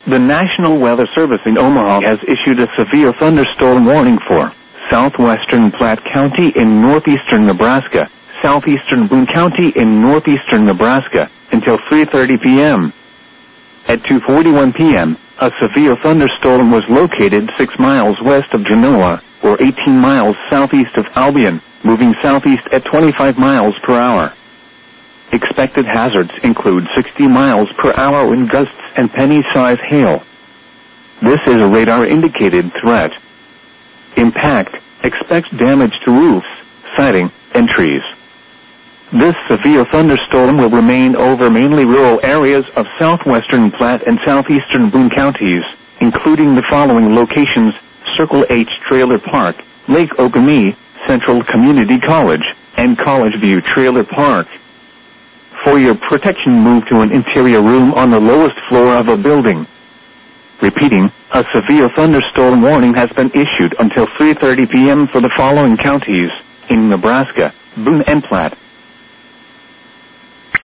The National Weather Service in Omaha has issued a severe thunderstorm warning for southwestern Platte County in northeastern Nebraska, southeastern Boone County in northeastern Nebraska, until 3:30 p.m. At 2:41 p.m., a severe thunderstorm was located 6 miles west of Genoa, or 18 miles southeast of Albion, moving southeast at 25 miles per hour. Expected hazards include 60 miles per hour wind gusts and penny-size hail. This is a radar-indicated threat. Impact: expect damage to roofs, siding, and trees. This severe thunderstorm will remain over mainly rural areas of southwestern Platte and southeastern Boone counties, including the following locations: Circle H Trailer Park, Lake Okoumee, Central Community College, and College View Trailer Park. For your protection, move to an interior room on the lowest floor of a building. Repeating, a severe thunderstorm warning has been issued until 3:30 p.m. for the following counties in Nebraska: Boone and Platte,